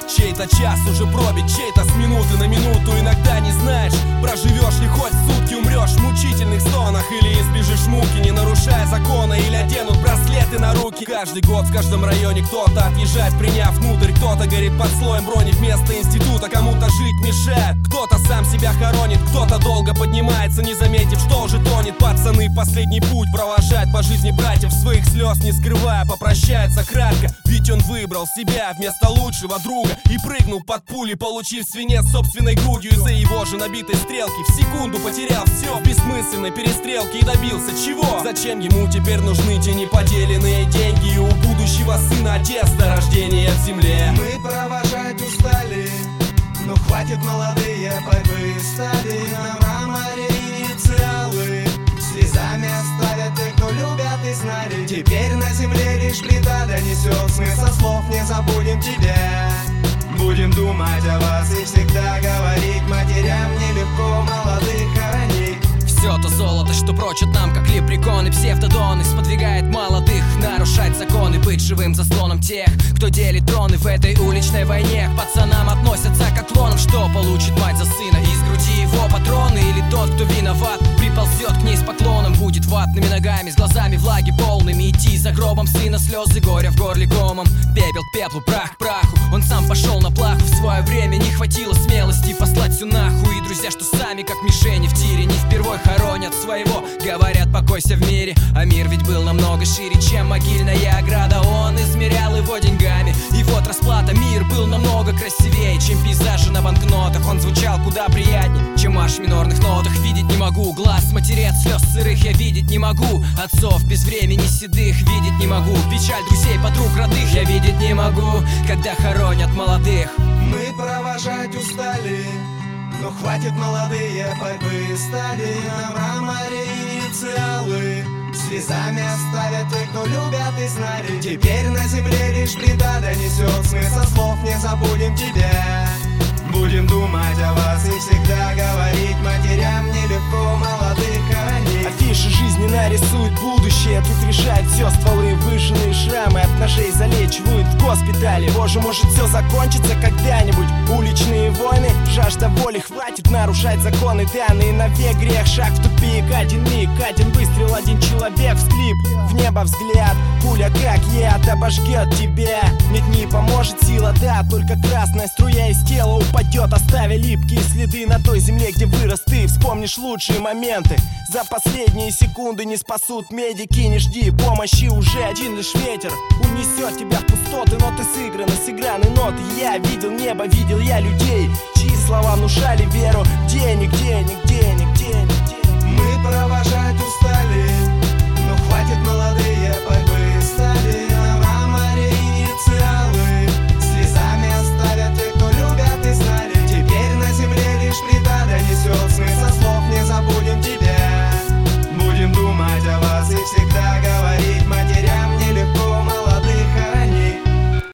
Чей-то час уже пробит, чей-то с минуты на минуту. Иногда не знаешь, проживешь ли хоть сутки, умрешь в мучительных стонах или избежишь муки, не нарушая закона, или оденут браслеты на руки. Каждый год в каждом районе кто-то отъезжает, приняв внутрь. Кто-то горит под слоем брони вместо института, кому-то жить мешает. Кто-то сам себя хоронит, кто-то долго поднимается, не заметив, что уже тонет. Пацаны последний путь провожают по жизни братьев, своих слез не скрывая, попрощается кратко. Ведь он выбрал себя вместо лучшего друга и прыгнул под пули, получив свинец собственной грудью. Из-за его же набитой стрелки в секунду потерял все в бессмысленной перестрелке и добился чего? Зачем ему теперь нужны те неподеленные деньги? И у будущего сына отец до рождения в земле. Мы провожать устали, но хватит, молодые борьбы стали. На мраморе инициалы слезами оставят те, кто любят и знали. Теперь на земле лишь плита донесет смысл слов, не забудем тебя. Будем думать о вас и всегда говорить матерям нелегко молодых хоронить. Все то золото, что прочат нам, как лепреконы, псевдодоны, сподвигает молодых нарушать законы, быть живым заслоном тех, кто делит троны в этой уличной войне. К пацанам относятся как к клонам, что получит мать за сына из груди его патроны. Или тот, кто виноват, приползет к ней с поклоном, будет ватными ногами, с глазами влаги полными идти за гробом сына, слезы горя в горле комом. Пепел к пеплу, прах к праху, он сам пошел на плаху. В свое время не хватило смелости послать всю нахуй. И друзья, что сами как мишени в тире, не впервой хоронят своего, говорят, покойся в мире. А мир ведь был намного шире, чем могильная ограда. Он измерял его деньгами, и вот расплата. Мир был намного красивее, чем пейзажи на банкнотах. Он звучал куда приятнее, чем марш в минорных нотах. Видеть не могу глаз матерей от слез сырых, я видеть не могу отцов без времени седых, видеть не могу печаль друзей, подруг, родных. Я видеть не могу, когда хоронят молодых. Мы провожать устали, но хватит, молодые борьбы стали. На мраморе инициалы слезами оставят те, кто любят и знали. Теперь на земле лишь плита донесет смысл слов, не забудем тебя. Будем думать о вас и всегда говорить матерям нелегко молодых хоронить. Афиши жизни нарисуют будущее, тут решают все стволы, выжженные шрамы от ножей залечивают в госпитале. Боже, может все закончится когда-нибудь. Уличные войны, жажда воли, хватит нарушать законы данные. Навек грех, шаг в тупик, один миг, один выстрел, один человек, всклип, в небо взгляд, пуля как яд обожгет тебя. Нет, не поможет сила, да, только красная струя из тела упадет, оставя липкие следы на той земле, где вырос ты. Вспомнишь лучшие моменты, за последние секунды не спасут медики. Не жди помощи, уже один лишь ветер унесет тебя в пустоты. Ноты сыграны, сыграны ноты. Я видел небо, видел я людей, чьи слова внушали веру. Денег, денег,